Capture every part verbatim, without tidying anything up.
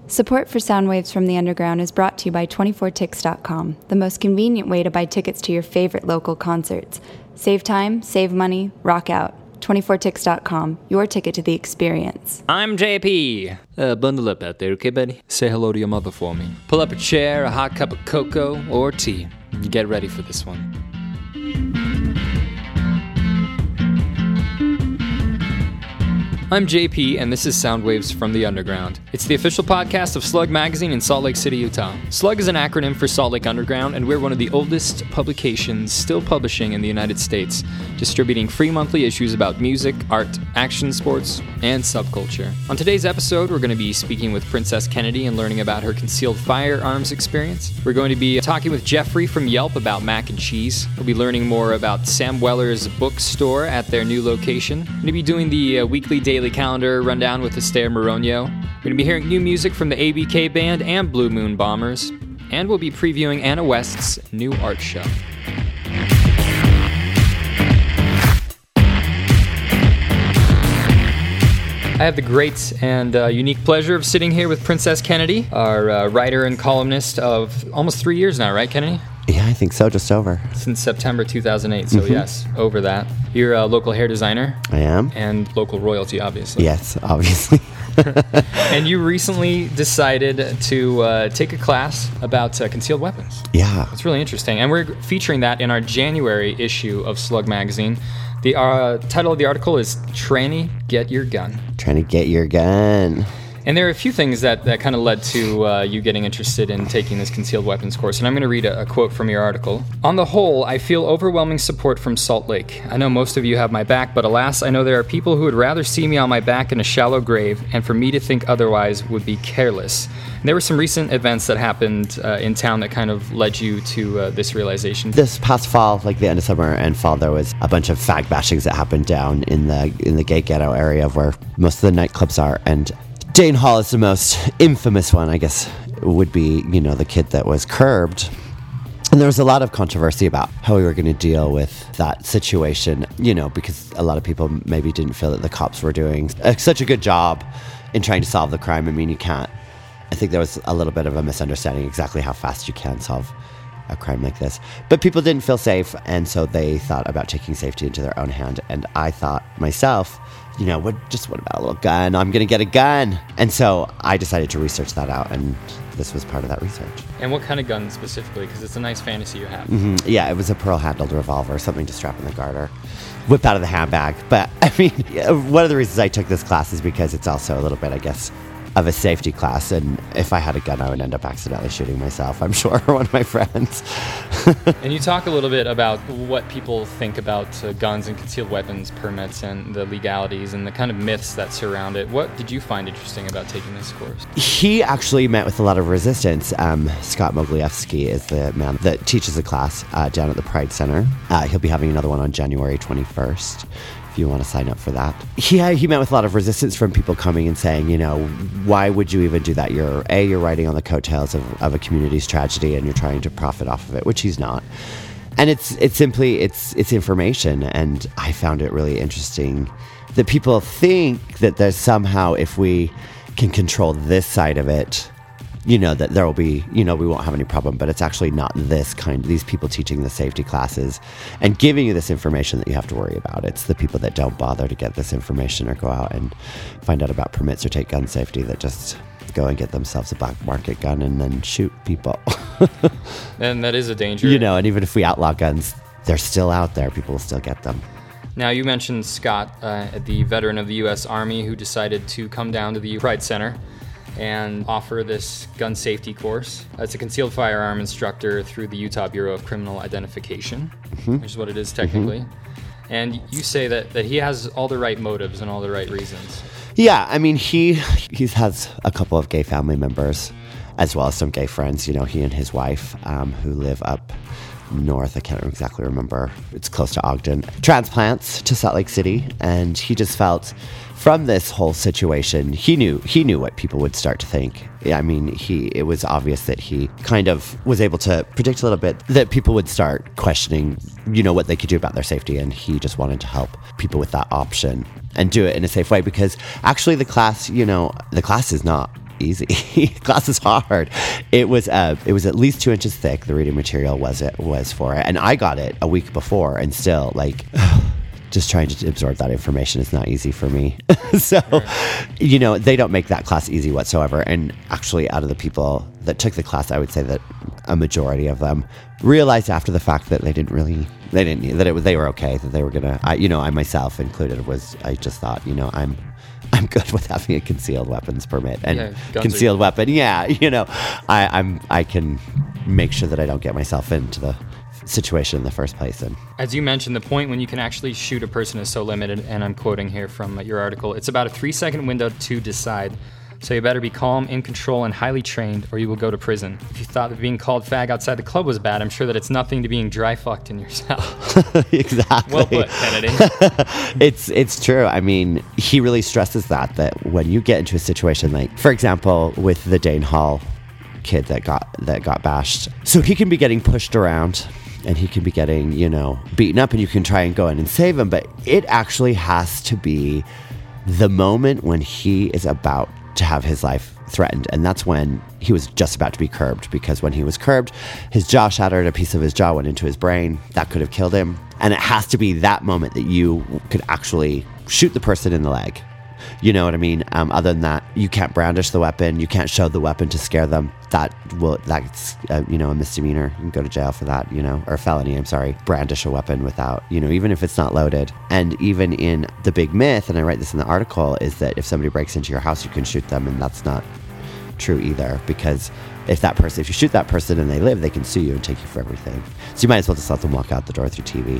Support for Soundwaves from the Underground is brought to you by twenty-four ticks dot com, the most convenient way to buy tickets to your favorite local concerts. Save time, save money, rock out. twenty-four ticks dot com, your ticket to the experience. I'm J P. Uh, bundle up out there, okay, buddy? Say hello to your mother for me. Pull up a chair, a hot cup of cocoa, or tea. Get ready for this one. I'm J P, and this is Soundwaves from the Underground. It's the official podcast of Slug Magazine in Salt Lake City, Utah. Slug is an acronym for Salt Lake Underground, and we're one of the oldest publications still publishing in the United States, distributing free monthly issues about music, art, action sports, and subculture. On today's episode, we're going to be speaking with Princess Kennedy and learning about her concealed firearms experience. We're going to be talking with Jeffrey from Yelp about mac and cheese. We'll be learning more about Sam Weller's bookstore at their new location. We're going to be doing the uh, weekly daily calendar rundown with Esther Moronio. We're going to be hearing new music from the A B K Band and Blue Moon Bombers. And we'll be previewing Anna West's new art show. I have the great and uh, unique pleasure of sitting here with Princess Kennedy, our uh, writer and columnist of almost three years now, right, Kennedy? Yeah, I think so, just over. Since September two thousand eight, so mm-hmm. yes, over that. You're a local hair designer. I am. And local royalty, obviously. Yes, obviously. And you recently decided to uh, take a class about uh, concealed weapons. Yeah. It's really interesting. And we're featuring that in our January issue of Slug Magazine. The uh, title of the article is Tranny, Get Your Gun. Trying to get your gun. And there are a few things that, that kind of led to uh, you getting interested in taking this concealed weapons course. And I'm going to read a, a quote from your article. On the whole, I feel overwhelming support from Salt Lake. I know most of you have my back, but alas, I know there are people who would rather see me on my back in a shallow grave, and for me to think otherwise would be careless. And there were some recent events that happened uh, in town that kind of led you to uh, this realization. This past fall, like the end of summer and fall, there was a bunch of fag bashings that happened down in the in the gay ghetto area where most of the nightclubs are, and Jane Hall is the most infamous one, I guess, would be, you know, the kid that was curbed. And there was a lot of controversy about how we were going to deal with that situation, you know, because a lot of people maybe didn't feel that the cops were doing a, such a good job in trying to solve the crime. I mean, you can't, I think there was a little bit of a misunderstanding exactly how fast you can solve a crime like this. But people didn't feel safe, and so they thought about taking safety into their own hand. And I thought myself, you know, what, just what about a little gun? I'm going to get a gun. And so I decided to research that out, and this was part of that research. And what kind of gun specifically? Because it's a nice fantasy you have. Mm-hmm. Yeah, it was a pearl-handled revolver, something to strap in the garter, whip out of the handbag. But, I mean, one of the reasons I took this class is because it's also a little bit, I guess, of a safety class, and if I had a gun, I would end up accidentally shooting myself, I'm sure, or one of my friends. And you talk a little bit about what people think about uh, guns and concealed weapons permits and the legalities and the kind of myths that surround it. What did you find interesting about taking this course? He actually met with a lot of resistance. Um, Scott Moglievsky is the man that teaches the class uh, down at the Pride Center. Uh, he'll be having another one on January twenty-first. If you want to sign up for that. He he met with a lot of resistance from people coming and saying, you know, why would you even do that? You're A, you're riding on the coattails of, of a community's tragedy, and you're trying to profit off of it, which he's not. And it's it's simply it's it's information, and I found it really interesting that people think that there's somehow, if we can control this side of it, you know, that there will be, you know, we won't have any problem. But it's actually not this kind, these people teaching the safety classes and giving you this information that you have to worry about. It's the people that don't bother to get this information or go out and find out about permits or take gun safety that just go and get themselves a black market gun and then shoot people. And that is a danger. You know, and even if we outlaw guns, they're still out there. People will still get them. Now, you mentioned Scott, uh, the veteran of the U S Army who decided to come down to the Pride Center and offer this gun safety course. It's a concealed firearm instructor through the Utah Bureau of Criminal Identification, mm-hmm. which is what it is technically. Mm-hmm. And you say that, that he has all the right motives and all the right reasons. Yeah, I mean, he he has a couple of gay family members, as well as some gay friends. You know, he and his wife, um, who live up north. I can't exactly remember. It's close to Ogden. Transplants to Salt Lake City, and he just felt from this whole situation, he knew he knew what people would start to think. I mean, he it was obvious that he kind of was able to predict a little bit that people would start questioning, you know, what they could do about their safety, and he just wanted to help people with that option and do it in a safe way, because actually the class, you know, the class is not easy. Class is hard. It was uh, it was at least two inches thick. The reading material was it was for it, and I got it a week before, and still like. Just trying to absorb that information is not easy for me. So, you know, they don't make that class easy whatsoever. And actually, out of the people that took the class, I would say that a majority of them realized after the fact that they didn't really, they didn't, that it was, they were okay, that they were gonna, I, you know, I myself included was, I just thought, you know, I'm, I'm good with having a concealed weapons permit and yeah, concealed weapon. Yeah, you know, I, I'm, I can make sure that I don't get myself into the situation in the first place. And as you mentioned, the point when you can actually shoot a person is so limited, and I'm quoting here from your article, it's about a three second window to decide. So you better be calm, in control, and highly trained, or you will go to prison. If you thought that being called fag outside the club was bad, I'm sure that it's nothing to being dry fucked in your cell. Exactly. Well put, Kennedy. it's it's true. I mean, he really stresses that, that when you get into a situation like, for example, with the Dane Hall kid that got that got bashed. So he can be getting pushed around, and he can be getting, you know, beaten up, and you can try and go in and save him. But it actually has to be the moment when he is about to have his life threatened. And that's when he was just about to be curbed, because when he was curbed, his jaw shattered, a piece of his jaw went into his brain. That could have killed him. And it has to be that moment that you could actually shoot the person in the leg. You know what I mean? Um, other than that, you can't brandish the weapon. You can't show the weapon to scare them. That will, that's, uh, you know, a misdemeanor. You can go to jail for that, you know, or a felony, I'm sorry. Brandish a weapon without, you know, even if it's not loaded. And even in the big myth, and I write this in the article, is that if somebody breaks into your house, you can shoot them. And that's not true either, because if that person, if you shoot that person and they live, they can sue you and take you for everything. So you might as well just let them walk out the door through T V.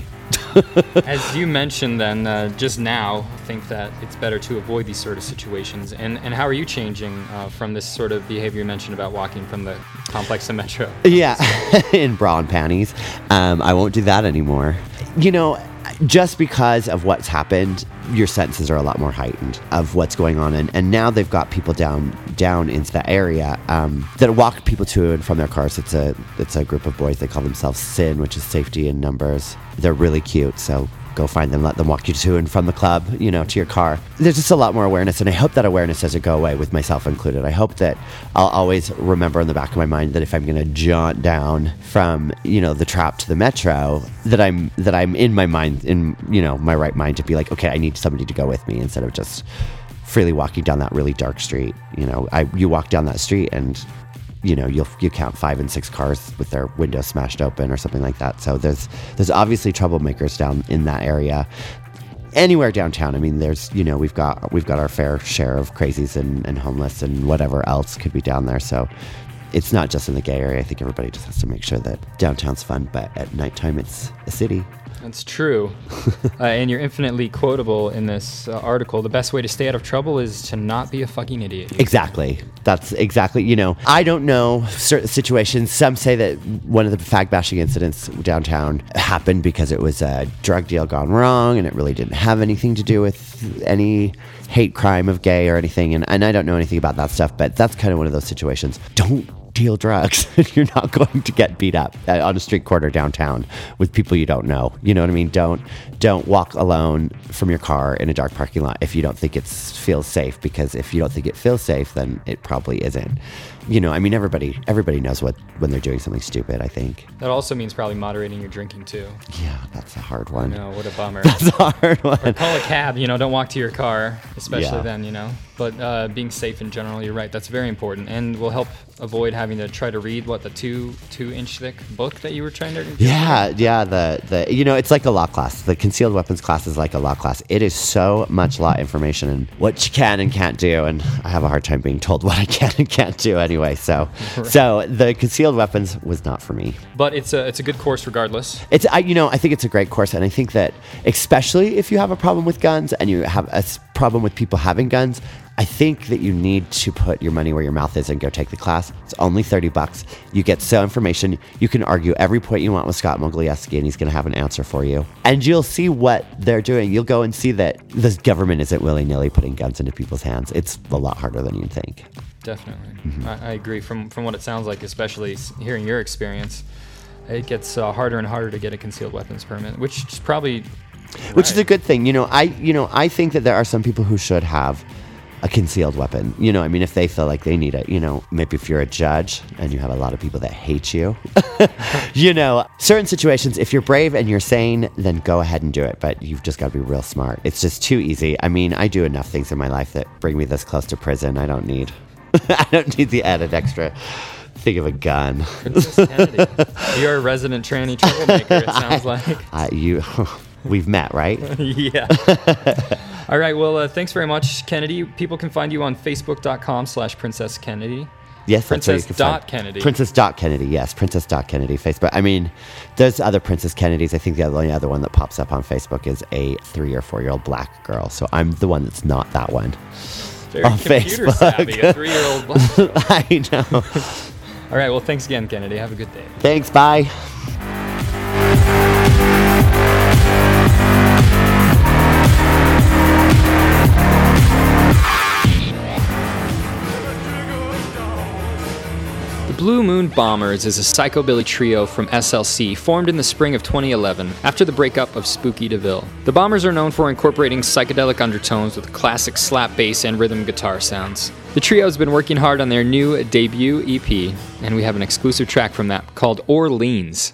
As you mentioned then, uh, just now, I think that it's better to avoid these sort of situations. And and how are you changing uh, from this sort of behavior you mentioned about walking from the complex to Metro? Yeah, in bra and panties. Um, I won't do that anymore. You know, just because of what's happened, your senses are a lot more heightened of what's going on. And, and now they've got people down down into that area um, that walk people to and from their cars. It's a it's a group of boys. They call themselves SIN, which is Safety in Numbers. They're really cute, so go find them, let them walk you to and from the club, you know, to your car. There's just a lot more awareness, and I hope that awareness doesn't go away, with myself included. I hope that I'll always remember in the back of my mind that if I'm going to jaunt down from, you know, the Trap to the Metro, that I'm that I'm in my mind, in, you know, my right mind to be like, okay, I need somebody to go with me, instead of just freely walking down that really dark street. You know, I you walk down that street and, you know, you'll you count five and six cars with their windows smashed open or something like that. So there's there's obviously troublemakers down in that area. Anywhere downtown, I mean, there's, you know, we've got we've got our fair share of crazies and, and homeless and whatever else could be down there. So it's not just in the gay area. I think everybody just has to make sure that downtown's fun, but at nighttime it's a city. That's true. uh, and you're infinitely quotable in this uh, article. The best way to stay out of trouble is to not be a fucking idiot. Exactly. That's exactly, you know, I don't know certain situations. Some say that one of the fag bashing incidents downtown happened because it was a drug deal gone wrong, and it really didn't have anything to do with any hate crime of gay or anything. And, and I don't know anything about that stuff, but that's kind of one of those situations. Don't deal drugs. You're not going to get beat up uh, on a street corner downtown with people you don't know. You know what I mean? Don't don't walk alone from your car in a dark parking lot if you don't think it feels safe, because if you don't think it feels safe, then it probably isn't. You know, I mean, everybody everybody knows what when they're doing something stupid, I think. That also means probably moderating your drinking too. Yeah, that's a hard one. No, what a bummer. That's a hard one. Or call a cab, you know, don't walk to your car, especially Yeah. then, you know. But uh, being safe in general, you're right, that's very important, and will help avoid having to try to read, what, the two two inch thick book that you were trying to read? Yeah, yeah, the, the you know, it's like a law class. The concealed weapons class is like a law class. It is so much law information and what you can and can't do, and I have a hard time being told what I can and can't do anyway, so right. So the concealed weapons was not for me. But it's a it's a good course regardless. It's I you know, I think it's a great course, and I think that especially if you have a problem with guns and you have a s- problem with people having guns, I think that you need to put your money where your mouth is and go take the class. It's only thirty bucks. You get so information. You can argue every point you want with Scott Moglieski, and he's going to have an answer for you. And you'll see what they're doing. You'll go and see that the government isn't willy-nilly putting guns into people's hands. It's a lot harder than you'd think. Definitely. Mm-hmm. I, I agree. From from what it sounds like, especially hearing your experience, it gets uh, harder and harder to get a concealed weapons permit, which is probably... Which right. is a good thing. You know, I you know, I think that there are some people who should have a concealed weapon. You know, I mean, if they feel like they need it, you know, maybe if you're a judge and you have a lot of people that hate you, you know, certain situations, if you're brave and you're sane, then go ahead and do it. But you've just got to be real smart. It's just too easy. I mean, I do enough things in my life that bring me this close to prison. I don't need, I don't need the added extra thing of a gun. Princess Kennedy. You're a resident tranny troublemaker, it sounds like. Uh, you, we've met, right? Yeah. All right. Well, uh, thanks very much, Kennedy. People can find you on Facebook.com slash Princess Kennedy. Yes, Princess that's where you can dot find Kennedy. Princess dot Kennedy, yes. Princess dot Kennedy, Facebook. I mean, there's other Princess Kennedys. I think the only other one that pops up on Facebook is a three or four year old black girl. So I'm the one that's not that one. Very on computer Facebook. savvy, a three-year-old black girl. I know. All right. Well, thanks again, Kennedy. Have a good day. Thanks. Bye. Blue Moon Bombers is a psychobilly trio from S L C formed in the spring of twenty eleven after the breakup of Spooky DeVille. The Bombers are known for incorporating psychedelic undertones with classic slap bass and rhythm guitar sounds. The trio has been working hard on their new debut E P, and we have an exclusive track from that called Orleans.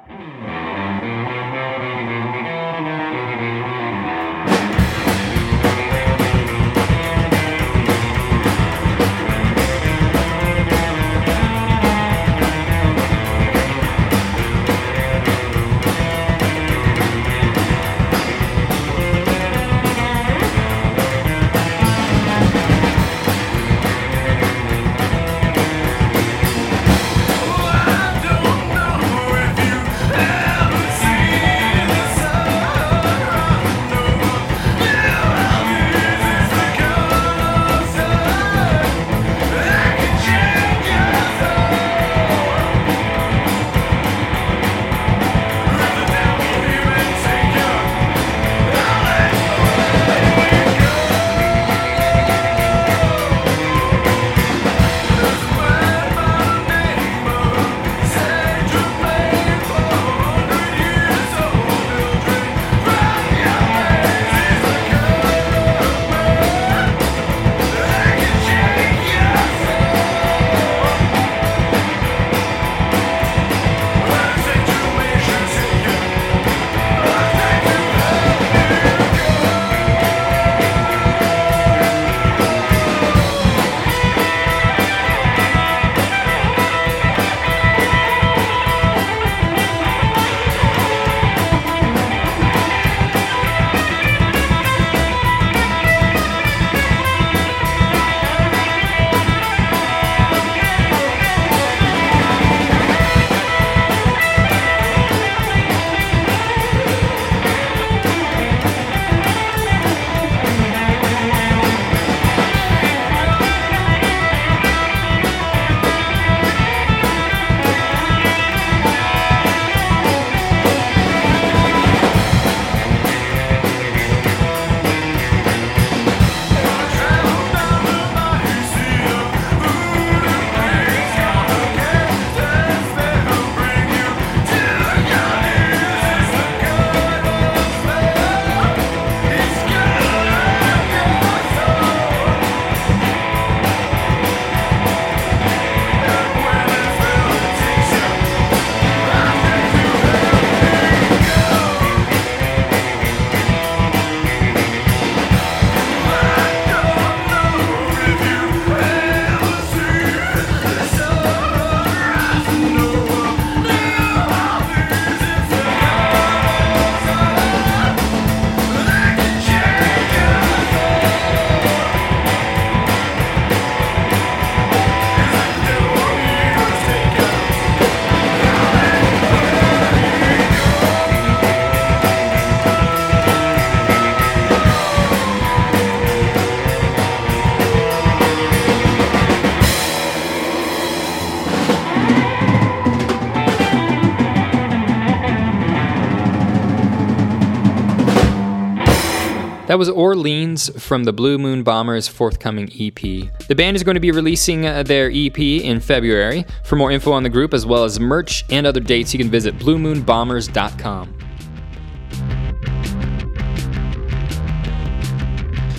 That was Orleans from the Blue Moon Bombers' forthcoming E P. The band is going to be releasing uh, their E P in February. For more info on the group, as well as merch and other dates, you can visit blue moon bombers dot com.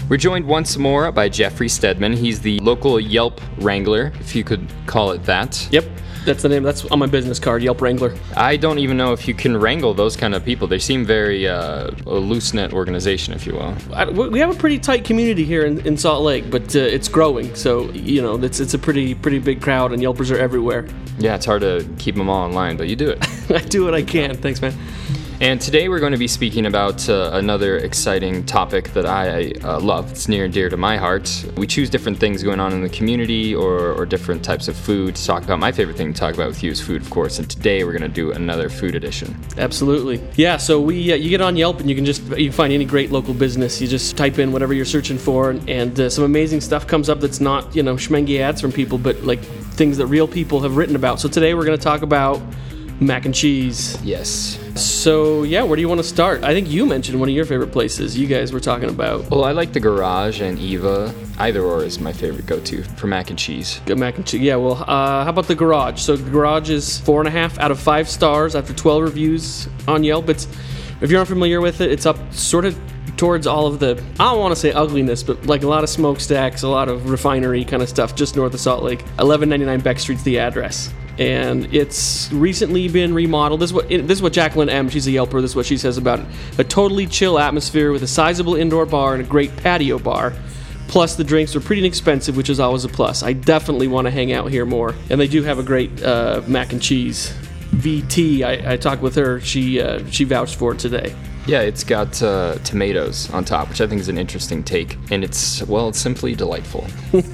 We're joined once more by Jeffrey Stedman. He's the local Yelp Wrangler, if you could call it that. Yep, that's the name. That's on my business card, Yelp Wrangler. I don't even know if you can wrangle those kind of people. They seem very uh, a loose-knit organization, if you will. I, we have a pretty tight community here in, in Salt Lake, but uh, it's growing. So, you know, it's it's a pretty pretty big crowd, and Yelpers are everywhere. Yeah, it's hard to keep them all in line, but you do it. I do what I can. Thanks, man. And today we're going to be speaking about uh, another exciting topic that I uh, love. It's near and dear to my heart. We choose different things going on in the community or, or different types of food to talk about. My favorite thing to talk about with you is food, of course. And today we're going to do another food edition. Absolutely. Yeah, so we uh, you get on Yelp and you can just you can find any great local business. You just type in whatever you're searching for, and, and uh, some amazing stuff comes up that's not, you know, schmengy ads from people, but like things that real people have written about. So today we're going to talk about mac and cheese. Yes. So, yeah, where do you want to start? I think you mentioned one of your favorite places you guys were talking about. Well, I like the Garage and Eva. Either or is my favorite go-to for mac and cheese. Good mac and cheese. Yeah, well, uh, how about the Garage? So the Garage is four and a half out of five stars after twelve reviews on Yelp. It's, if you're unfamiliar with it, it's up sort of towards all of the, I don't want to say ugliness, but like a lot of smokestacks, a lot of refinery kind of stuff just north of Salt Lake. eleven ninety-nine Beck Street's the address. And it's recently been remodeled. This is what this is what Jacqueline M. She's a Yelper. This is what she says about it. A totally chill atmosphere with a sizable indoor bar and a great patio bar. Plus, the drinks are pretty inexpensive, which is always a plus. I definitely want to hang out here more. And they do have a great uh, mac and cheese. V T, I, I talked with her. She uh, she vouched for it today. Yeah, it's got uh, tomatoes on top, which I think is an interesting take. And it's, well, it's simply delightful.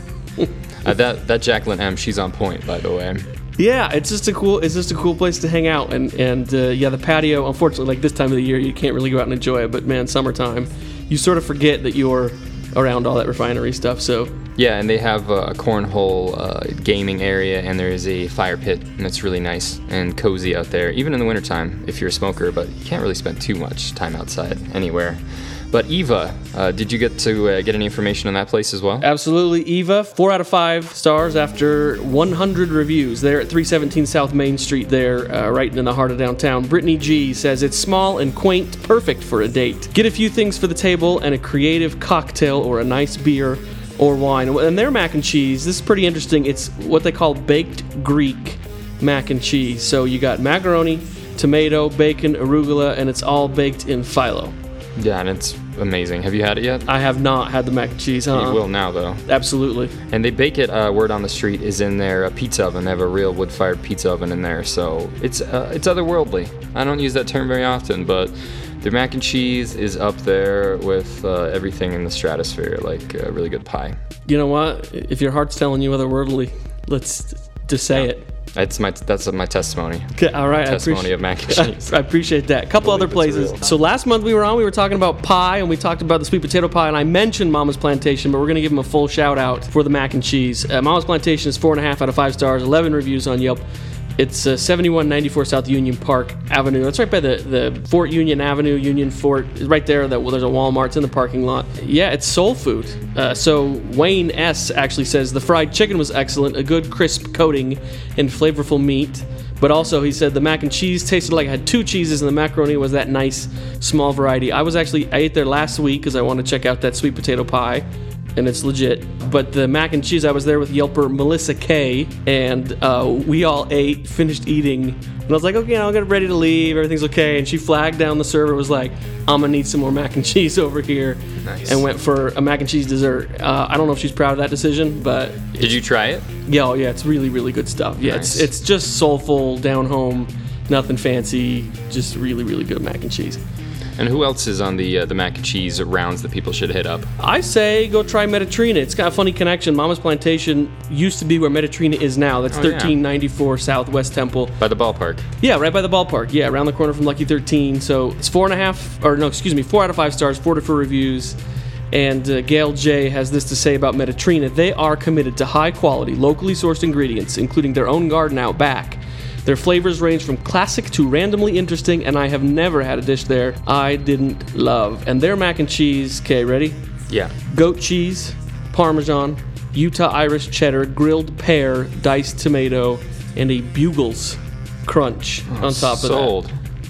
uh, that that Jacqueline M. She's on point, by the way. Yeah, it's just a cool. It's just a cool place to hang out, and and uh, yeah, the patio. Unfortunately, like this time of the year, you can't really go out and enjoy it. But man, summertime, you sort of forget that you're around all that refinery stuff. So yeah, and they have a cornhole uh, gaming area, and there is a fire pit, and it's really nice and cozy out there, even in the wintertime if you're a smoker. But you can't really spend too much time outside anywhere. But Eva, uh, did you get to uh, get any information on that place as well? Absolutely. Eva, four out of five stars after one hundred reviews. They're at three seventeen South Main Street there, uh, right in the heart of downtown. Brittany G says, it's small and quaint, perfect for a date. Get a few things for the table and a creative cocktail or a nice beer or wine. And their mac and cheese, this is pretty interesting. It's what they call baked Greek mac and cheese. So you got macaroni, tomato, bacon, arugula, and it's all baked in phyllo. Yeah, and it's amazing. Have you had it yet? I have not had the mac and cheese. Uh-uh. You will now, though. Absolutely. And they bake it, uh, word on the street, is in their uh, pizza oven. They have a real wood-fired pizza oven in there, so it's uh, it's otherworldly. I don't use that term very often, but their mac and cheese is up there with uh, everything in the stratosphere, like a really good pie. You know what? If your heart's telling you otherworldly, let's just say yeah. it. That's my that's my testimony. Okay, all right, testimony I of mac and cheese. I appreciate that. A couple other places. So last month we were on, we were talking about pie, and we talked about the sweet potato pie, and I mentioned Mama's Plantation, but we're going to give them a full shout out for the mac and cheese. Uh, Mama's Plantation is four and a half out of five stars, eleven reviews on Yelp. It's uh, seventy-one ninety-four South Union Park Avenue. That's right by the, the Fort Union Avenue, Union Fort. Right there, that, well, there's a Walmart. It's in the parking lot. Yeah, it's soul food. Uh, so Wayne S. actually says the fried chicken was excellent, a good crisp coating and flavorful meat. But also, he said the mac and cheese tasted like it had two cheeses, and the macaroni was that nice small variety. I was actually, I ate there last week because I wanted to check out that sweet potato pie. And it's legit. But the mac and cheese, I was there with Yelper Melissa K, and uh, we all ate, finished eating, and I was like, okay, I'll get ready to leave, everything's okay. And she flagged down the server, was like, I'm gonna need some more mac and cheese over here. Nice. And went for a mac and cheese dessert. Uh, I don't know if she's proud of that decision, but did you try it? Yeah, oh, yeah, it's really, really good stuff. Yeah, nice. it's it's just soulful, down home, nothing fancy, just really, really good mac and cheese. And who else is on the uh, the mac and cheese rounds that people should hit up? I say go try Mediterranean. It's got a funny connection. Mama's Plantation used to be where Mediterranean is now. That's oh, thirteen ninety-four yeah. Southwest Temple. By the ballpark. Yeah, right by the ballpark. Yeah, around the corner from Lucky thirteen. So it's four and a half, or no, excuse me, four out of five stars, four to four reviews. And uh, Gail J has this to say about Mediterranean. They are committed to high quality, locally sourced ingredients, including their own garden out back. Their flavors range from classic to randomly interesting, and I have never had a dish there I didn't love. And their mac and cheese, okay, ready? Yeah. Goat cheese, Parmesan, Utah Irish cheddar, grilled pear, diced tomato, and a Bugles crunch oh, on top of sold. that.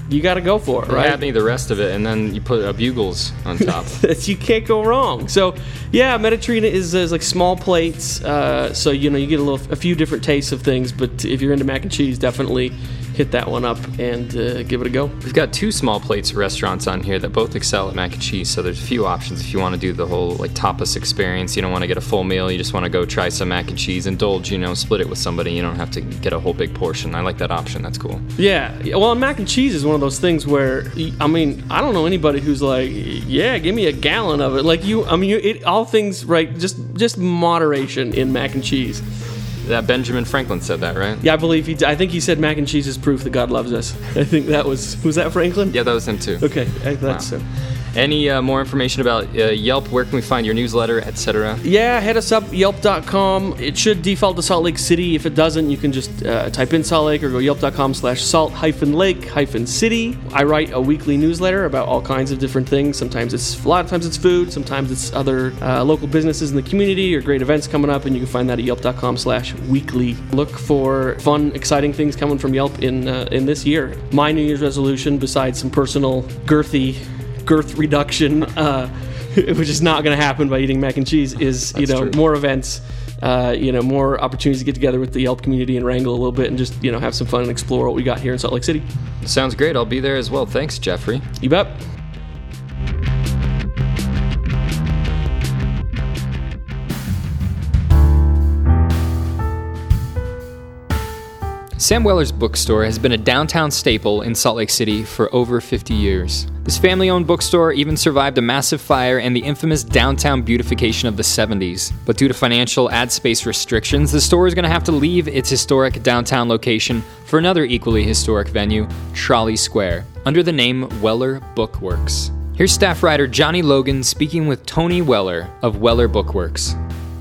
you got to go for it, You right? Add me the rest of it, and then you put uh, bugles on top. You can't go wrong. So, yeah, Mediterranean is, is like small plates. Uh, so, you know, you get a little, a few different tastes of things. But if you're into mac and cheese, definitely hit that one up and uh, give it a go. We've got two small plates restaurants on here that both excel at mac and cheese, so there's a few options if you want to do the whole like tapas experience. You don't want to get a full meal, you just want to go try some mac and cheese, indulge, you know, split it with somebody. You don't have to get a whole big portion. I like that option. That's cool. Yeah. Well, mac and cheese is one of those things where, I mean, I don't know anybody who's like, yeah, give me a gallon of it. Like you, I mean, you, it, all things, right, just, just moderation in mac and cheese. That Benjamin Franklin said that, right? Yeah, I believe he. I think he said mac and cheese is proof that God loves us. I think that was. Was that Franklin? Yeah, that was him too. Okay, I thought Wow. so. Any uh, more information about uh, Yelp? Where can we find your newsletter, et cetera? Yeah, hit us up, yelp dot com. It should default to Salt Lake City. If it doesn't, you can just uh, type in Salt Lake or go yelp dot com slash salt hyphen lake hyphen city. I write a weekly newsletter about all kinds of different things. Sometimes it's, a lot of times it's food. Sometimes it's other uh, local businesses in the community or great events coming up, and you can find that at yelp dot com slash weekly. Look for fun, exciting things coming from Yelp in, uh, in this year. My New Year's resolution, besides some personal girthy girth reduction, uh, which is not going to happen by eating mac and cheese, is you That's know true. more events, uh, you know more opportunities to get together with the Yelp community and wrangle a little bit and just you know have some fun and explore what we got here in Salt Lake City. Sounds great. I'll be there as well. Thanks, Jeffrey. You bet. Sam Weller's Bookstore has been a downtown staple in Salt Lake City for over fifty years. This family-owned bookstore even survived a massive fire and the infamous downtown beautification of the seventies. But due to financial ad space restrictions, the store is going to have to leave its historic downtown location for another equally historic venue, Trolley Square, under the name Weller Bookworks. Here's staff writer Johnny Logan speaking with Tony Weller of Weller Bookworks.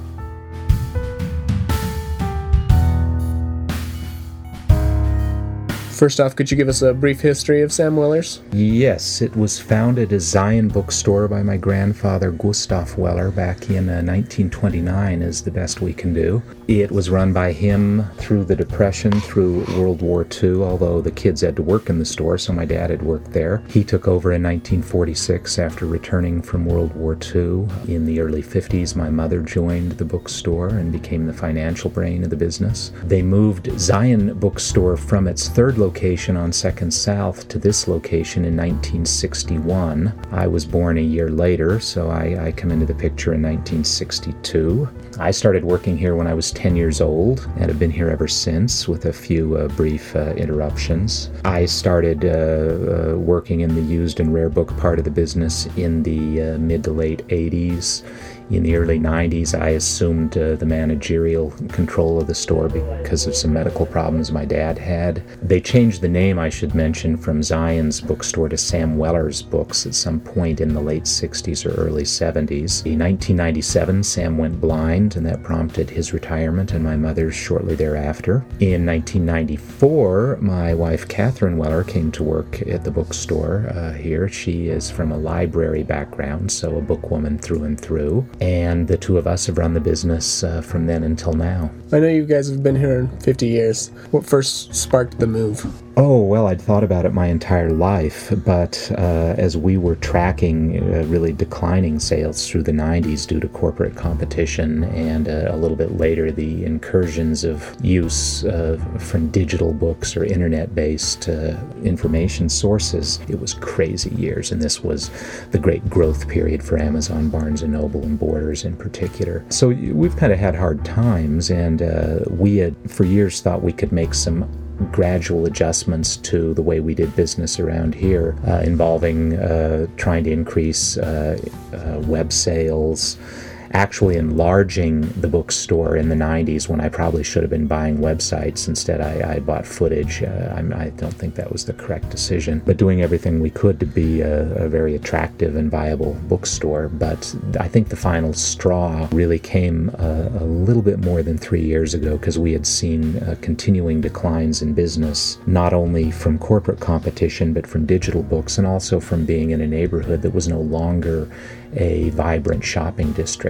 First off, could you give us a brief history of Sam Weller's? Yes, it was founded as Zion Bookstore by my grandfather Gustav Weller back in uh, nineteen twenty-nine, is the best we can do. It was run by him through the Depression, through World War Two, although the kids had to work in the store, so my dad had worked there. He took over in nineteen forty-six after returning from World War Two. In the early fifties, my mother joined the bookstore and became the financial brain of the business. They moved Zion Bookstore from its third location location on second South to this location in nineteen sixty-one. I was born a year later, so I, I come into the picture in nineteen sixty-two. I started working here when I was ten years old and have been here ever since, with a few uh, brief uh, interruptions. I started uh, uh, working in the used and rare book part of the business in the uh, mid to late eighties. In the early nineties, I assumed uh, the managerial control of the store because of some medical problems my dad had. They changed the name, I should mention, from Zion's Bookstore to Sam Weller's Books at some point in the late sixties or early seventies. In nineteen ninety-seven, Sam went blind, and that prompted his retirement and my mother's shortly thereafter. In nineteen ninety-four, my wife Catherine Weller came to work at the bookstore uh, here. She is from a library background, so a bookwoman through and through. And the two of us have run the business uh, from then until now. I know you guys have been here fifty years. What first sparked the move? Oh, well, I'd thought about it my entire life, but uh, as we were tracking uh, really declining sales through the nineties due to corporate competition and uh, a little bit later the incursions of use uh, from digital books or internet-based uh, information sources, it was crazy years, and this was the great growth period for Amazon, Barnes and Noble, and Borders in particular. So we've kind of had hard times, and uh, we had for years thought we could make some gradual adjustments to the way we did business around here, uh, involving uh, trying to increase uh, uh, web sales, actually enlarging the bookstore in the nineties when I probably should have been buying websites. Instead, I, I bought footage. Uh, I'm, I don't think that was the correct decision, but doing everything we could to be a, a very attractive and viable bookstore. But I think the final straw really came uh, a little bit more than three years ago, because we had seen uh, continuing declines in business, not only from corporate competition, but from digital books, and also from being in a neighborhood that was no longer a vibrant shopping district.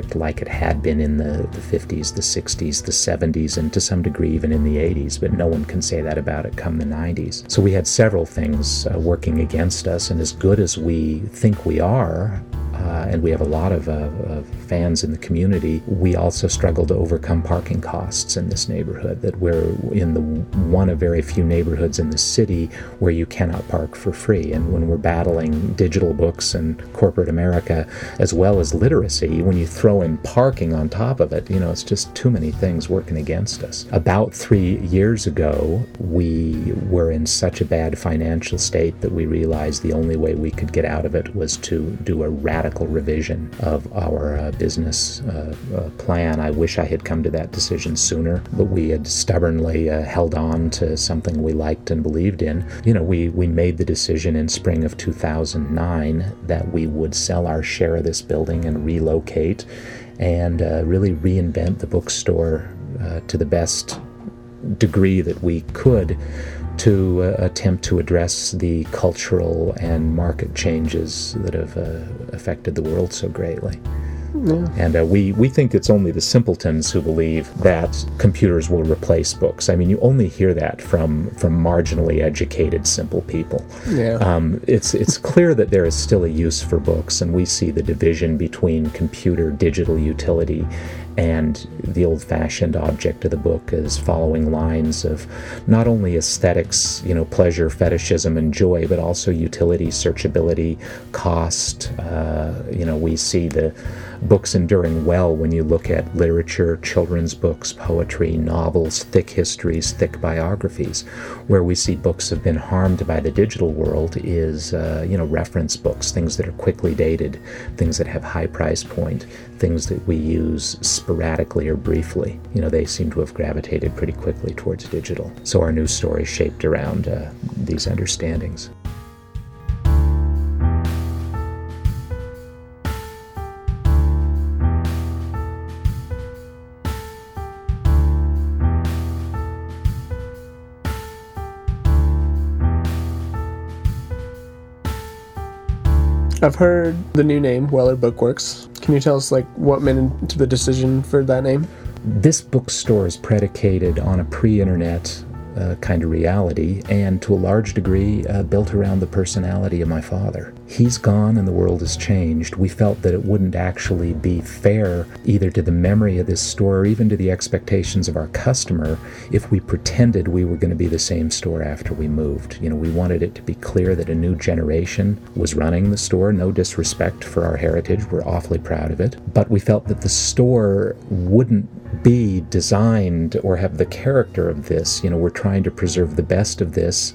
looked like it had been in the, the fifties, the sixties, the seventies, and to some degree even in the eighties, but no one can say that about it come the nineties. So we had several things uh, working against us, and as good as we think we are, Uh, and we have a lot of, uh, of fans in the community, we also struggle to overcome parking costs in this neighborhood, that we're in the one of very few neighborhoods in the city where you cannot park for free. And when we're battling digital books and corporate America, as well as literacy, when you throw in parking on top of it, you know, it's just too many things working against us. About three years ago, we were in such a bad financial state that we realized the only way we could get out of it was to do a radical revision of our uh, business uh, uh, plan. I wish I had come to that decision sooner, but we had stubbornly uh, held on to something we liked and believed in. You know, we, we made the decision in spring of two thousand nine that we would sell our share of this building and relocate and uh, really reinvent the bookstore uh, to the best degree that we could, to uh, attempt to address the cultural and market changes that have uh, affected the world so greatly. Yeah. And uh, we, we think it's only the simpletons who believe that computers will replace books. I mean, you only hear that from, from marginally educated, simple people. Yeah. Um, it's, it's clear that there is still a use for books, and we see the division between computer digital utility and the old-fashioned object of the book as following lines of not only aesthetics, you know, pleasure, fetishism, and joy, but also utility, searchability, cost. Uh, you know, we see the books enduring well when you look at literature, children's books, poetry, novels, thick histories, thick biographies. Where we see books have been harmed by the digital world is, uh, you know, reference books, things that are quickly dated, things that have high price point, things that we use sporadically or briefly. You know, they seem to have gravitated pretty quickly towards digital. So our new story is shaped around uh, these understandings. I've heard the new name, Weller Bookworks. Can you tell us, like, what went into the decision for that name? This bookstore is predicated on a pre-internet uh, kind of reality, and to a large degree uh, built around the personality of my father. He's gone and the world has changed. We felt that it wouldn't actually be fair either to the memory of this store or even to the expectations of our customer if we pretended we were going to be the same store after we moved. You know, we wanted it to be clear that a new generation was running the store. No disrespect for our heritage. We're awfully proud of it. But we felt that the store wouldn't be designed or have the character of this. You know, we're trying to preserve the best of this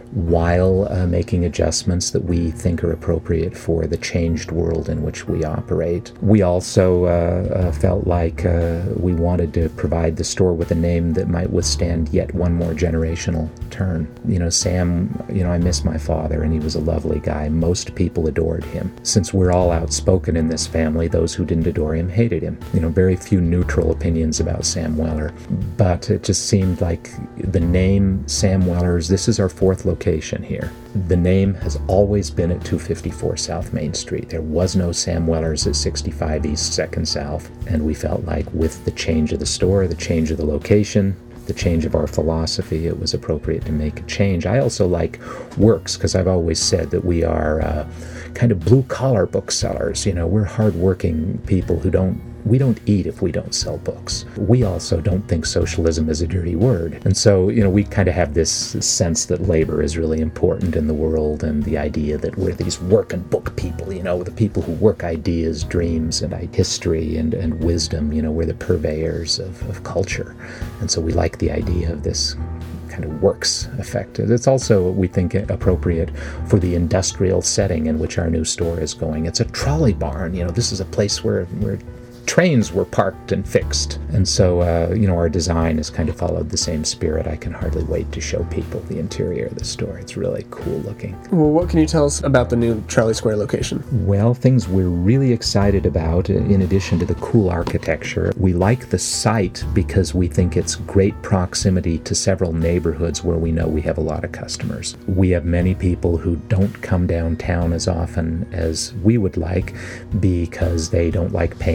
while uh, making adjustments that we think are appropriate for the changed world in which we operate. We also uh, uh, felt like uh, we wanted to provide the store with a name that might withstand yet one more generational turn. You know, Sam, you know, I miss my father, and he was a lovely guy. Most people adored him. Since we're all outspoken in this family, those who didn't adore him hated him. You know, very few neutral opinions about Sam Weller. But it just seemed like the name Sam Weller's, this is our fourth location here. The name has always been at two fifty-four South Main Street. There was no Sam Weller's at sixty-five East second South, and we felt like with the change of the store, the change of the location, the change of our philosophy, it was appropriate to make a change. I also like Works because I've always said that we are uh, kind of blue-collar booksellers. You know, we're hardworking people who don't We don't eat if we don't sell books. We also don't think socialism is a dirty word. And so, you know, we kind of have this sense that labor is really important in the world, and the idea that we're these working book people, you know, the people who work ideas, dreams, and history and, and wisdom. You know, we're the purveyors of, of culture. And so we like the idea of this kind of works effect. It's also, we think, appropriate for the industrial setting in which our new store is going. It's a trolley barn. You know, this is a place where we're trains were parked and fixed. And so, uh, you know, our design has kind of followed the same spirit. I can hardly wait to show people the interior of the store. It's really cool looking. Well, what can you tell us about the new Charlie Square location? Well, things we're really excited about, in addition to the cool architecture. We like the site because we think it's great proximity to several neighborhoods where we know we have a lot of customers. We have many people who don't come downtown as often as we would like because they don't like paying to park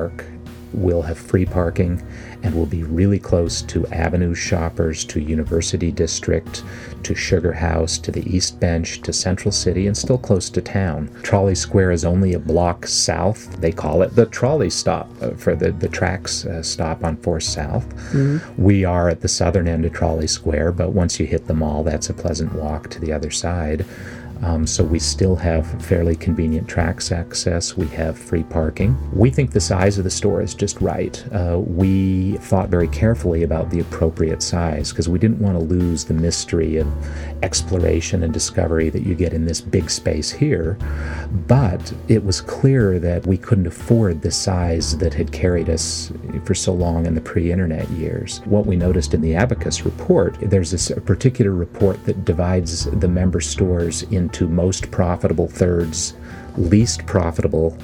park. We'll have free parking, and we'll be really close to Avenue shoppers, to University District, to Sugar House, to the East Bench, to Central City, and still close to town. Trolley Square is only a block south. They call it the trolley stop uh, for the, the tracks uh, stop on fourth South. Mm-hmm. We are at the southern end of Trolley Square, but once you hit the mall, that's a pleasant walk to the other side. Um, so we still have fairly convenient tracks access. We have free parking. We think the size of the store is just right. Uh, we thought very carefully about the appropriate size because we didn't want to lose the mystery of exploration and discovery that you get in this big space here. But it was clear that we couldn't afford the size that had carried us for so long in the pre-internet years. What we noticed in the Abacus report, there's this particular report that divides the member stores in into most profitable thirds, least profitable,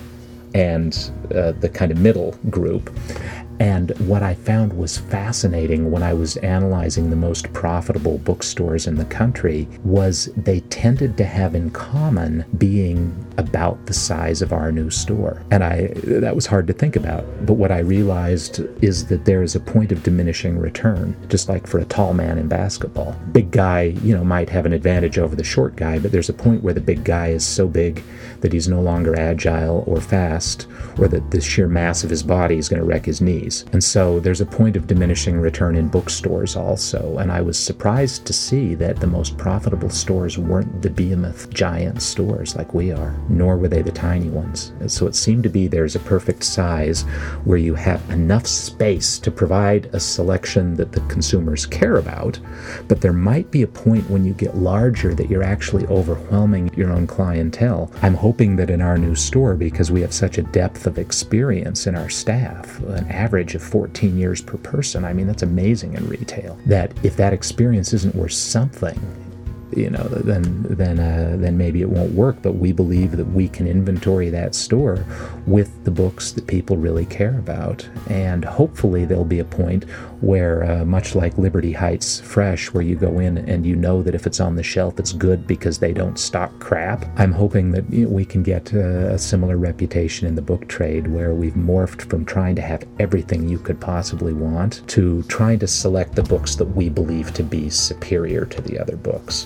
and uh, the kind of middle group. And what I found was fascinating when I was analyzing the most profitable bookstores in the country was they tended to have in common being about the size of our new store. And I that was hard to think about. But what I realized is that there is a point of diminishing return, just like for a tall man in basketball. Big guy, you know, might have an advantage over the short guy, but there's a point where the big guy is so big that he's no longer agile or fast, or that the sheer mass of his body is going to wreck his knees. And so there's a point of diminishing return in bookstores also. And I was surprised to see that the most profitable stores weren't the behemoth giant stores like we are, nor were they the tiny ones. And so it seemed to be there's a perfect size where you have enough space to provide a selection that the consumers care about, but there might be a point when you get larger that you're actually overwhelming your own clientele. I'm hoping that in our new store, because we have such a depth of experience in our staff, an average of fourteen years per person, I mean, that's amazing in retail, that if that experience isn't worth something, you know, then then uh, then maybe it won't work. But we believe that we can inventory that store with the books that people really care about, and hopefully there'll be a point where, uh, much like Liberty Heights Fresh, where you go in and you know that if it's on the shelf, it's good because they don't stock crap. I'm hoping that, you know, we can get uh, a similar reputation in the book trade, where we've morphed from trying to have everything you could possibly want to trying to select the books that we believe to be superior to the other books.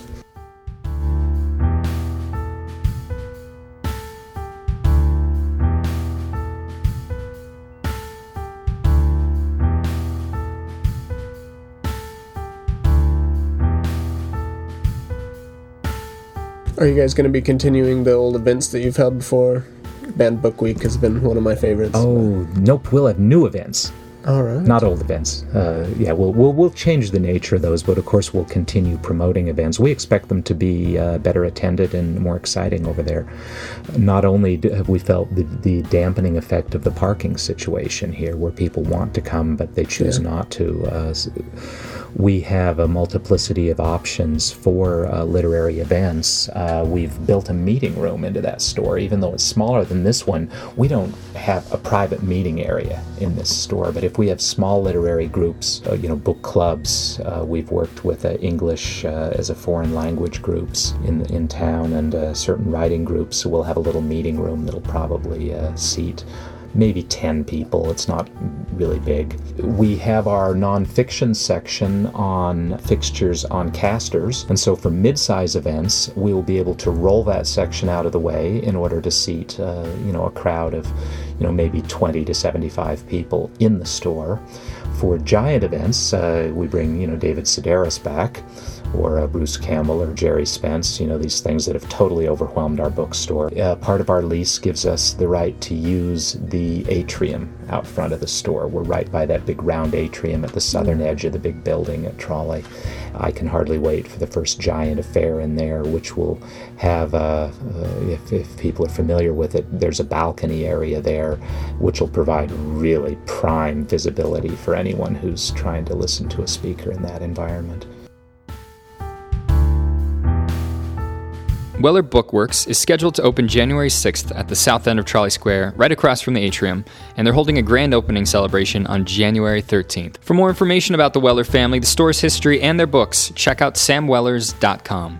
Are you guys going to be continuing the old events that you've held before? Banned Book Week has been one of my favorites. Oh, nope. We'll have new events. All right. Not old events. Uh, yeah, we'll, we'll we'll change the nature of those, but of course we'll continue promoting events. We expect them to be uh, better attended and more exciting over there. Not only have we felt the, the dampening effect of the parking situation here, where people want to come but they choose yeah. not to. Uh, we have a multiplicity of options for uh, literary events. Uh, we've built a meeting room into that store. Even though it's smaller than this one, we don't have a private meeting area in this store. But if we have small literary groups, uh, you know, book clubs, uh, we've worked with uh, English uh, as a foreign language groups in in town, and uh, certain writing groups. So we'll have a little meeting room that'll probably uh, seat maybe ten people. It's not really big. We have our nonfiction section on fixtures on casters, and so for mid-size events, we will be able to roll that section out of the way in order to seat, uh, you know, a crowd of, you know, maybe twenty to seventy-five people in the store. For giant events, uh, we bring, you know, David Sedaris back, or uh, Bruce Campbell or Jerry Spence, you know, these things that have totally overwhelmed our bookstore. Uh, part of our lease gives us the right to use the atrium out front of the store. We're right by that big round atrium at the southern edge of the big building at Trolley. I can hardly wait for the first giant affair in there, which will have, uh, uh, if, if people are familiar with it, there's a balcony area there, which will provide really prime visibility for anyone who's trying to listen to a speaker in that environment. Weller Bookworks is scheduled to open January sixth at the south end of Trolley Square, right across from the atrium, and they're holding a grand opening celebration on January thirteenth. For more information about the Weller family, the store's history, and their books, check out sam wellers dot com.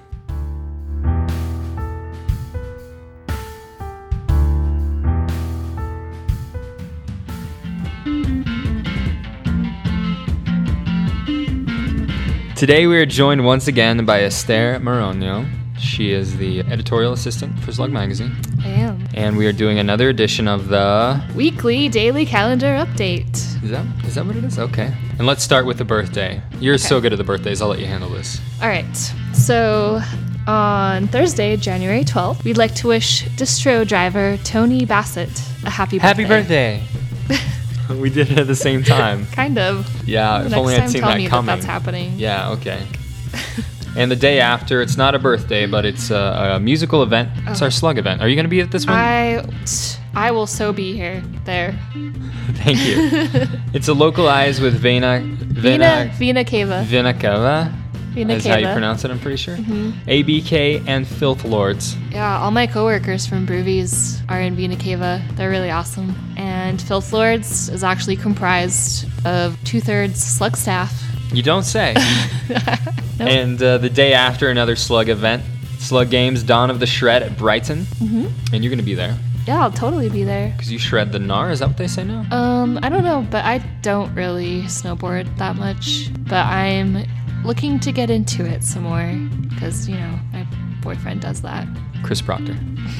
Today we are joined once again by Esther Moronio. She is the editorial assistant for Slug Magazine. I am. And we are doing another edition of the... Weekly Daily Calendar Update. Is that is that what it is? Okay. And let's start with the birthday. You're Okay. so good at the birthdays, I'll let you handle this. All right. So on Thursday, January twelfth, we'd like to wish distro driver Tony Bassett a happy birthday. Happy birthday! We did it at the same time. Kind of. Yeah, Next if only time I'd seen tell that me coming. that that's happening. Yeah, okay. And the day after, it's not a birthday, but it's a, a musical event. It's our Slug event. Are you going to be at this one? I, I will so be here. There. Thank you. It's a localized with Vena... Vina, Vina Cava. Vina Cava. Vina Is how you Cava. pronounce it, I'm pretty sure. Mm-hmm. A B K and Filth Lords. Yeah, all my coworkers from Broovies are in Vina Cava. They're really awesome. And Filth Lords is actually comprised of two-thirds Slug staff. You don't say. Nope. And uh, the day after, another Slug event. Slug Games, Dawn of the Shred at Brighton. Mm-hmm. And you're going to be there. Yeah, I'll totally be there. Because you shred the gnar, is that what they say now? Um, I don't know, but I don't really snowboard that much. But I'm looking to get into it some more because, you know, my boyfriend does that. Chris Proctor.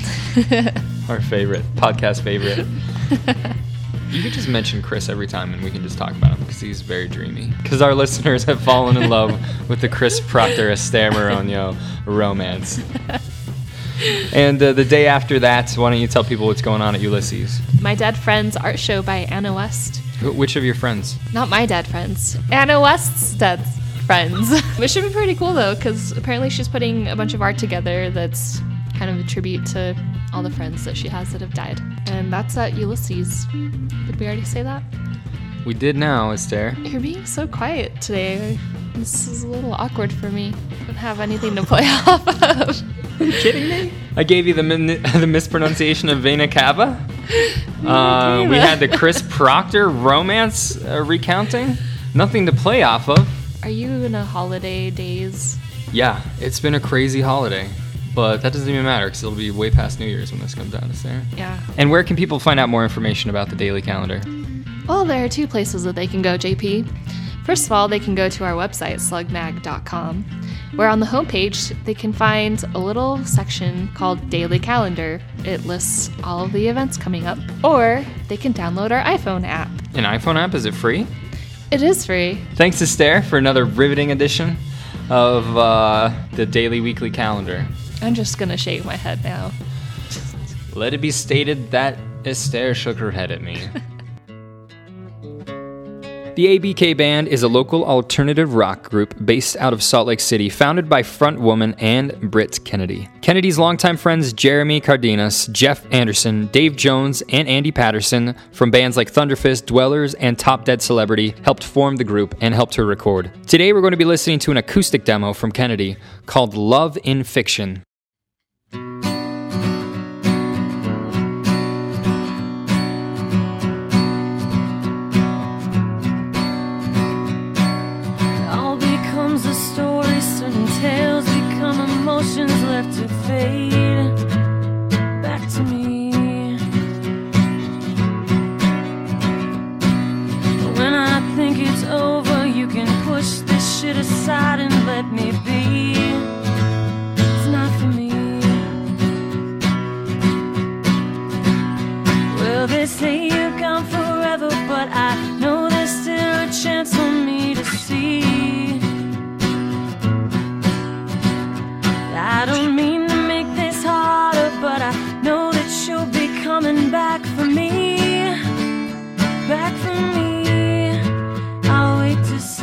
Our favorite, podcast favorite. You could just mention Chris every time and we can just talk about him because he's very dreamy. Because our listeners have fallen in love with the Chris Proctor Esther Moronio romance. And uh, the day after that, why don't you tell people what's going on at Ulysses? My Dead Friends art show by Anna West. Wh- Which of your friends? Not my dead friends. Anna West's dead friends. It should be pretty cool though, because apparently she's putting a bunch of art together that's kind of a tribute to all the friends that she has that have died. And that's at Ulysses. Did we already say that? We did now, Esther. You're being so quiet today. This is a little awkward for me. I don't have anything to play off of. Are you kidding me? I gave you the min- the mispronunciation of Vena Cava. Uh, we had the Chris Proctor romance uh, recounting. Nothing to play off of. Are you in a holiday daze? Yeah, it's been a crazy holiday. But that doesn't even matter because it'll be way past New Year's when this comes out, Esther. Yeah. And where can people find out more information about the daily calendar? Well, there are two places that they can go, J P. First of all, they can go to our website, slug mag dot com, where on the homepage they can find a little section called Daily Calendar. It lists all of the events coming up. Or they can download our iPhone app. An iPhone app, is it free? It is free. Thanks, Esther, for another riveting edition of uh, the daily weekly calendar. I'm just gonna shake my head now. Let it be stated that Esther shook her head at me. The A B K Band is a local alternative rock group based out of Salt Lake City, founded by frontwoman Ann Britt Kennedy. Kennedy's longtime friends Jeremy Cardenas, Jeff Anderson, Dave Jones, and Andy Patterson from bands like Thunderfist, Dwellers, and Top Dead Celebrity helped form the group and helped her record. Today we're going to be listening to an acoustic demo from Kennedy called Love in Fiction. Emotions left to fade back to me. When I think it's over, you can push this shit aside and let me be. It's not for me. Well, they say you're gone forever, but I know there's still a chance for me to see. I don't mean to make this harder, but I know that you'll be coming back for me, back for me. I'll wait to see.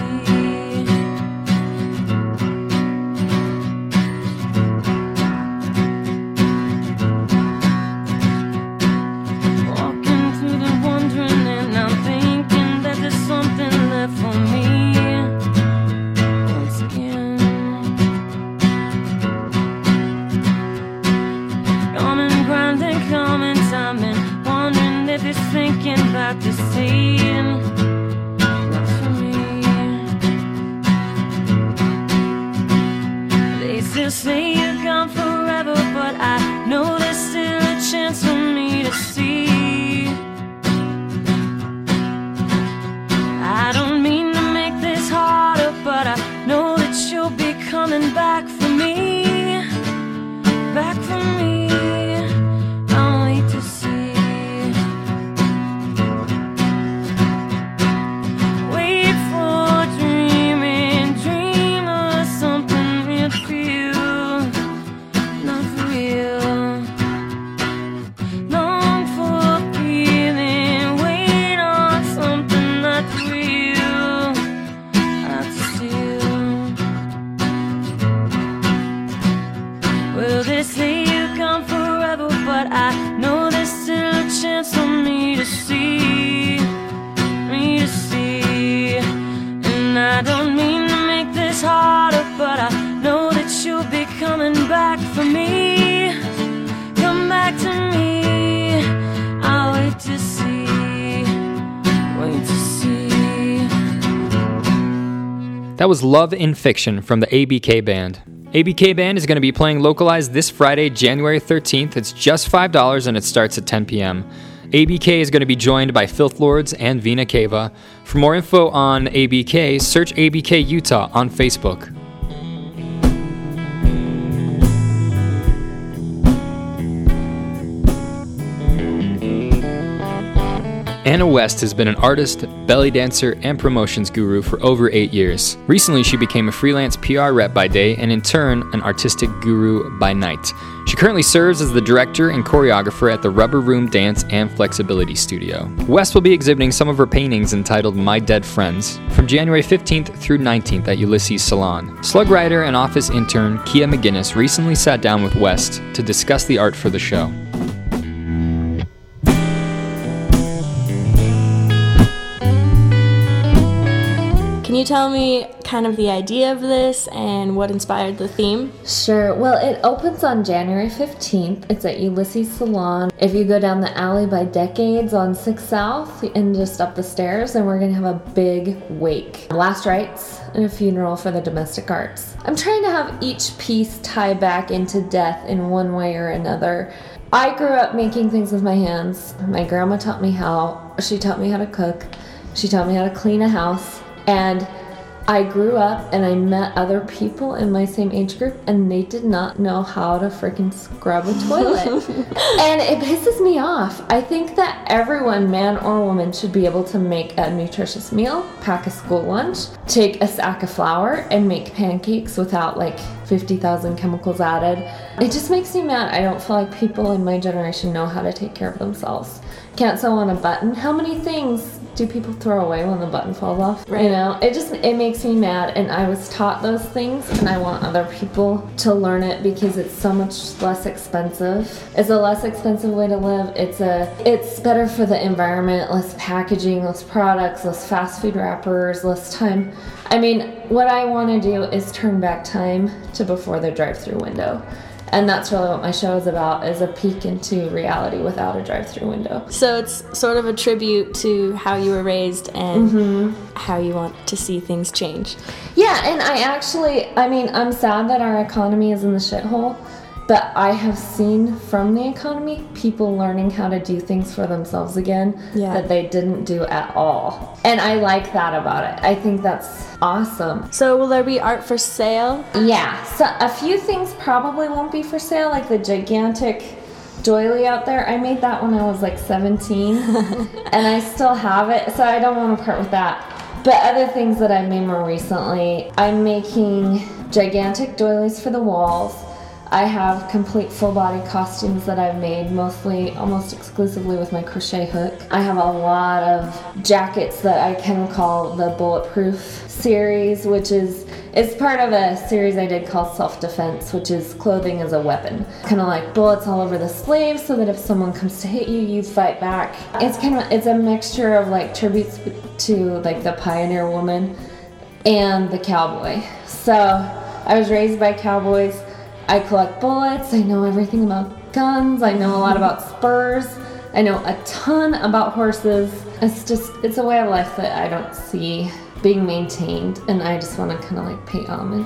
Walking through the wondering and I'm thinking that there's something left for me. Once again. Coming time and wondering if you're thinking about the scene. Not for me. They still say you're gone forever, but I know there's still a chance for me to see. I don't mean to make this harder, but I know that coming back for me, back for me. I'll wait to see. Wait for dreaming, dream of something we'll feel, not real. Long for feeling, wait on something that's real, that's still. Well, they say you come forever, but I know there's still a chance for me to see, me to see. And I don't mean to make this harder, but I know that you'll be coming back for me, come back to me. I'll wait to see, wait to see. That was Love in Fiction from the A B K Band. A B K Band is going to be playing localized this Friday, January thirteenth. It's just five dollars and it starts at ten p.m. A B K is going to be joined by Filth Lords and Vina Cava. For more info on A B K, search A B K Utah on Facebook. Anna West has been an artist, belly dancer, and promotions guru for over eight years. Recently, she became a freelance P R rep by day and in turn, an artistic guru by night. She currently serves as the director and choreographer at the Rubber Room Dance and Flexibility Studio. West will be exhibiting some of her paintings entitled My Dead Friends from January fifteenth through nineteenth at Ulysses Salon. Slug writer and office intern Kia McGinnis recently sat down with West to discuss the art for the show. Can you tell me kind of the idea of this and what inspired the theme? Sure. Well, it opens on January fifteenth. It's at Ulysses Salon. If you go down the alley by Decades on sixth South and just up the stairs, and we're going to have a big wake. Last rites and a funeral for the domestic arts. I'm trying to have each piece tie back into death in one way or another. I grew up making things with my hands. My grandma taught me how. She taught me how to cook. She taught me how to clean a house. And I grew up and I met other people in my same age group and they did not know how to freaking scrub a toilet. And it pisses me off. I think that everyone, man or woman, should be able to make a nutritious meal, pack a school lunch, take a sack of flour and make pancakes without like fifty thousand chemicals added. It just makes me mad. I don't feel like people in my generation know how to take care of themselves. Can't sew on a button. How many things do people throw away when the button falls off? Right. You know, it just, it makes me mad. And I was taught those things and I want other people to learn it because it's so much less expensive. It's a less expensive way to live. It's a, it's better for the environment, less packaging, less products, less fast food wrappers, less time. I mean, what I want to do is turn back time to before the drive-through window. And that's really what my show is about, is a peek into reality without a drive-through window. So it's sort of a tribute to how you were raised and mm-hmm. how you want to see things change. Yeah, and I actually, I mean, I'm sad that our economy is in the shithole, but I have seen from the economy people learning how to do things for themselves again yeah. that they didn't do at all. And I like that about it. I think that's awesome. So will there be art for sale? Yeah, so a few things probably won't be for sale, like the gigantic doily out there. I made that when I was like seventeen and I still have it, so I don't want to part with that. But other things that I've made more recently, I'm making gigantic doilies for the walls. I have complete full body costumes that I've made, mostly, almost exclusively with my crochet hook. I have a lot of jackets that I can call the Bulletproof series, which is it's part of a series I did called Self-Defense, which is clothing as a weapon. Kind of like bullets all over the sleeves so that if someone comes to hit you, you fight back. It's kind of, it's a mixture of like tributes to like the pioneer woman and the cowboy. So I was raised by cowboys. I collect bullets, I know everything about guns, I know a lot about spurs, I know a ton about horses. It's just, it's a way of life that I don't see being maintained, and I just want to kind of like pay homage.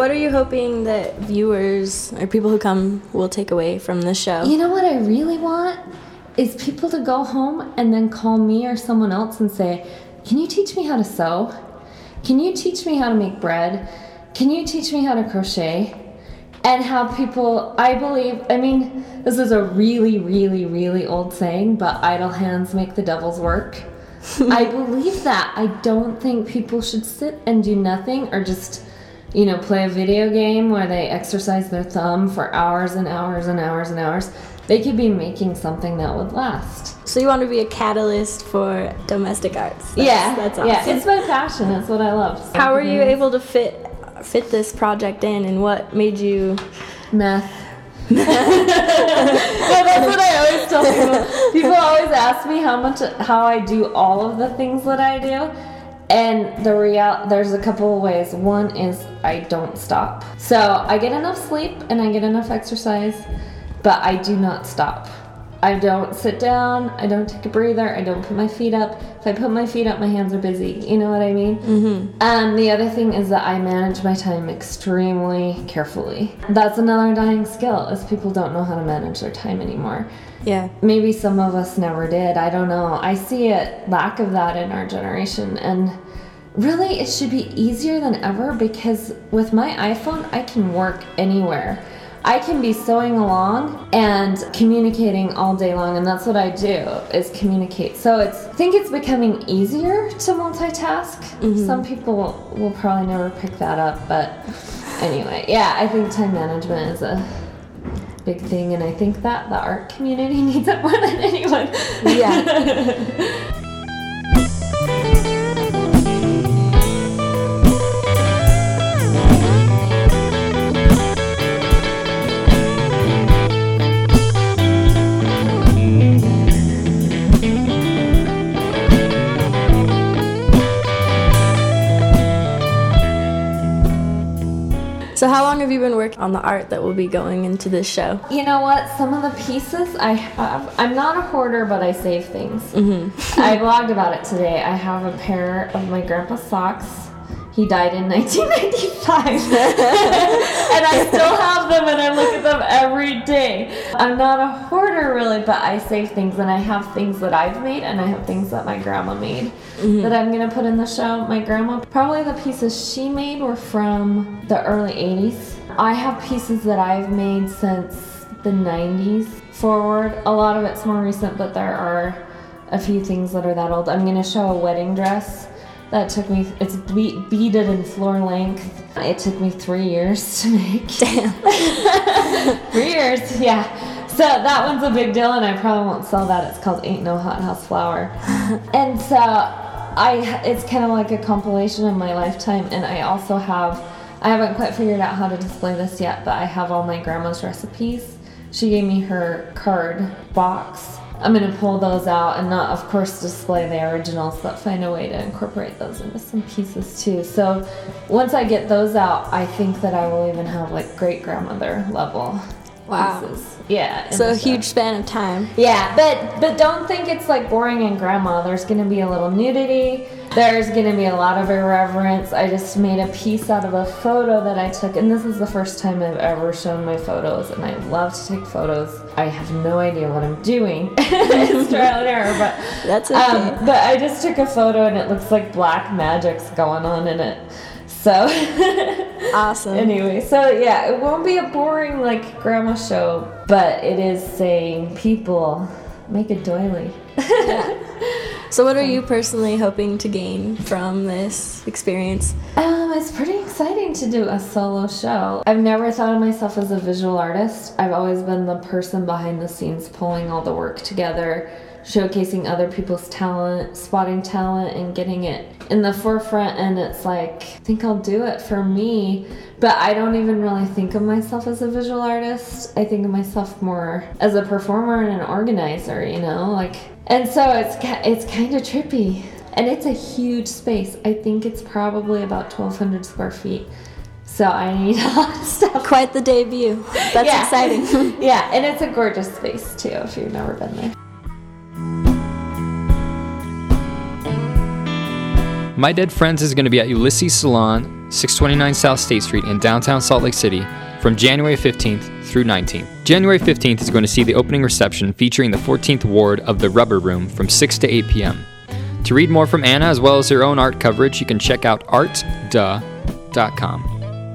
What are you hoping that viewers or people who come will take away from this show? You know what I really want is people to go home and then call me or someone else and say, can you teach me how to sew? Can you teach me how to make bread? Can you teach me how to crochet? And have people, I believe, I mean, this is a really, really, really old saying, but idle hands make the devil's work. I believe that. I don't think people should sit and do nothing or just, you know, play a video game where they exercise their thumb for hours and hours and hours and hours. They could be making something that would last. So you want to be a catalyst for domestic arts? That's, yeah, that's awesome. Yeah, it's my passion. That's what I love. So How were you able to fit fit this project in, and what made you? Math. Yeah, that's what I always tell people. People always ask me how much, how I do all of the things that I do, and the real, there's a couple of ways. One is I don't stop. So I get enough sleep and I get enough exercise, but I do not stop. I don't sit down, I don't take a breather, I don't put my feet up. If I put my feet up, my hands are busy. You know what I mean? Mm-hmm. Um, the other thing is that I manage my time extremely carefully. That's another dying skill, is people don't know how to manage their time anymore. Yeah. Maybe some of us never did, I don't know. I see a lack of that in our generation, and really it should be easier than ever, because with my iPhone, I can work anywhere. I can be sewing along and communicating all day long, and that's what I do, is communicate. So it's, I think it's becoming easier to multitask. Mm-hmm. Some people will probably never pick that up, but anyway, yeah, I think time management is a big thing, and I think that the art community needs it more than anyone. Yeah. So how long have you been working on the art that will be going into this show? You know what? Some of the pieces I have, I'm not a hoarder, but I save things. Mm-hmm. I blogged about it today. I have a pair of my grandpa's socks. He died in nineteen ninety-five. And I still have them, and I look at them every day. I'm not a hoarder really, but I save things, and I have things that I've made, and I have things that my grandma made. Mm-hmm. That I'm going to put in the show. My grandma, probably the pieces she made were from the early eighties. I have pieces that I've made since the nineties forward. A lot of it's more recent, but there are a few things that are that old. I'm going to show a wedding dress that took me, it's be- beaded in floor length. It took me three years to make. Damn. Three years, yeah. So that one's a big deal, and I probably won't sell that. It's called Ain't No Hot House Flower. And so I, it's kind of like a compilation of my lifetime, and I also have, I haven't quite figured out how to display this yet, but I have all my grandma's recipes. She gave me her card box. I'm going to pull those out and not, of course, display the originals, but find a way to incorporate those into some pieces too. So once I get those out, I think that I will even have like great-grandmother level wow. pieces. Yeah. So a huge span of time. Yeah, but but don't think it's like boring in grandma. There's going to be a little nudity. There's going to be a lot of irreverence. I just made a piece out of a photo that I took, and this is the first time I've ever shown my photos, and I love to take photos. I have no idea what I'm doing. It's trial and error, but that's okay. Um, but I just took a photo, and it looks like black magic's going on in it. So awesome. Anyway, so yeah, it won't be a boring like grandma show, but it is saying people make a doily. Yeah. So what are you personally hoping to gain from this experience? Um, it's pretty exciting to do a solo show. I've never thought of myself as a visual artist. I've always been the person behind the scenes pulling all the work together, showcasing other people's talent, spotting talent, and getting it in the forefront. And it's like, I think I'll do it for me, but I don't even really think of myself as a visual artist. I think of myself more as a performer and an organizer, you know, like, and so it's it's kind of trippy, and it's a huge space. I think it's probably about twelve hundred square feet. So I need a lot of stuff. Quite the debut. That's yeah. exciting. Yeah, and it's a gorgeous space too if you've never been there. My Dead Friends is going to be at Ulysses Salon six twenty-nine South State Street in downtown Salt Lake City from January fifteenth through nineteenth. January fifteenth is going to see the opening reception featuring the fourteenth Ward of the Rubber Room from six to eight p.m. To read more from Anna as well as her own art coverage, you can check out art duh dot com.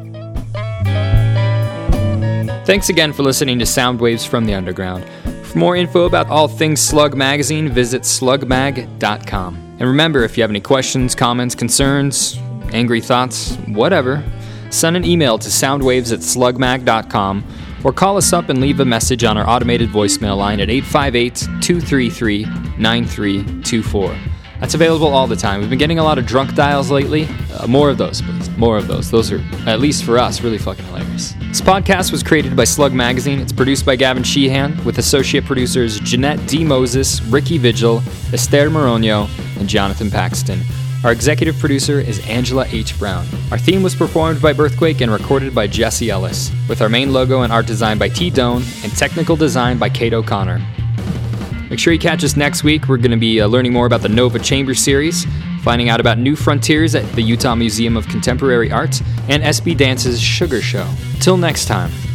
Thanks again for listening to Sound Waves from the Underground. For more info about all things Slug Magazine, visit slug mag dot com. And remember, if you have any questions, comments, concerns, angry thoughts, whatever, send an email to soundwaves at slug mag dot com or call us up and leave a message on our automated voicemail line at eight five eight, two three three, nine three two four. That's available all the time. We've been getting a lot of drunk dials lately. Uh, more of those, please. More of those. Those are, at least for us, really fucking hilarious. This podcast was created by Slug Magazine. It's produced by Gavin Sheehan with associate producers Jeanette D. Moses, Ricky Vigil, Esther Moronio, and Jonathan Paxton. Our executive producer is Angela H. Brown. Our theme was performed by Birthquake and recorded by Jesse Ellis, with our main logo and art design by T. Doan and technical design by Kate O'Connor. Make sure you catch us next week. We're going to be uh, learning more about the Nova Chamber series, finding out about new frontiers at the Utah Museum of Contemporary Art, and S B Dance's Sugar Show. Till next time.